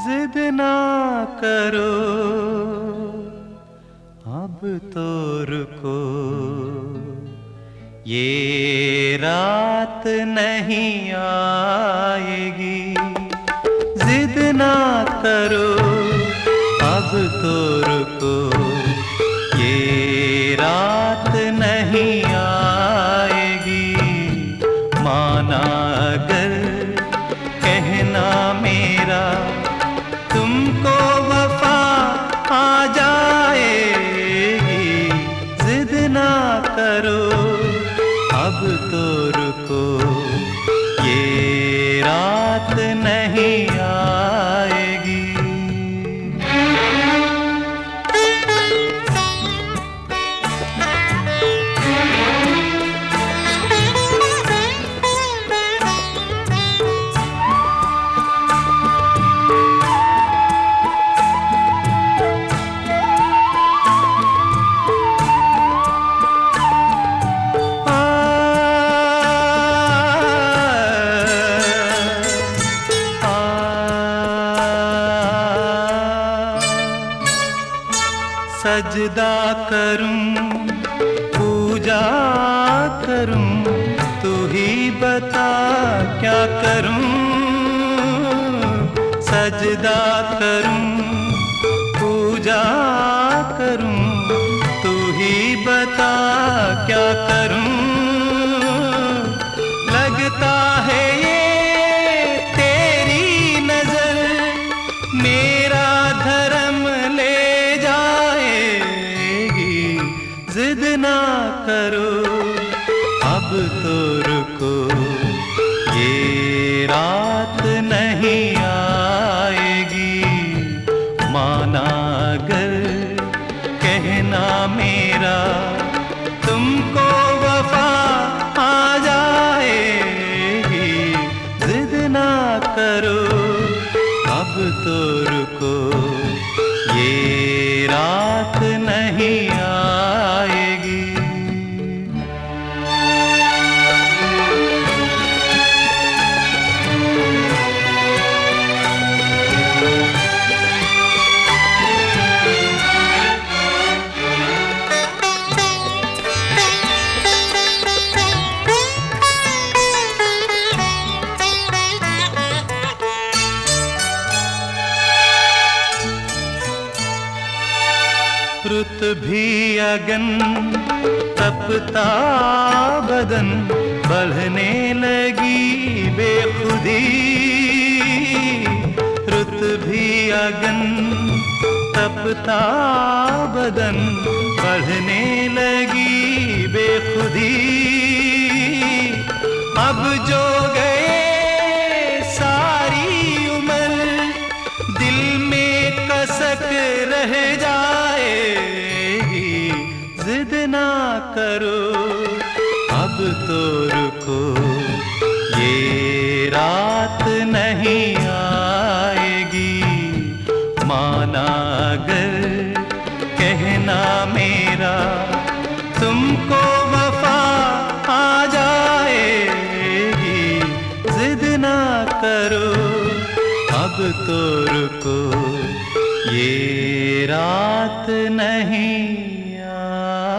जिद ना करो अब तो रुको, ये रात नहीं आएगी। जिद ना करो अब तो रुको, ये रात नहीं आएगी। माना अगर कहना मेरा, तुमको वफा आ जाएगी। जिद ना करो अब तो रुको, ये रात नहीं आएगी। सजदा करूं, पूजा करूं, तू ही बता क्या करूं। सजदा करूं, पूजा करूं, तू ही बता क्या करूं। लगता है ये तेरी नजर मेरा धर्म ले जाएगी। जिद ना करो अब तो रुको, ये रात नहीं आएगी। माना अगर कहना मेरा, तुमको वफा आ जाएगी। जिद ना करो अब तो रुको, ये रात नहीं आएगी। रुत भी अगन तपता बदन, बढ़ने लगी बेखुदी। रुत भी अगन तपता बदन, बढ़ने लगी बेखुदी। अब जो गए सारी उम्र दिल में कसक रह जाएगी। जिद ना करो अब तो रुको, ये रात नहीं आएगी। माना अगर कहना मेरा, तुमको वफा आ जाएगी। जिद ना करो अब तो रुको, ये रात नहीं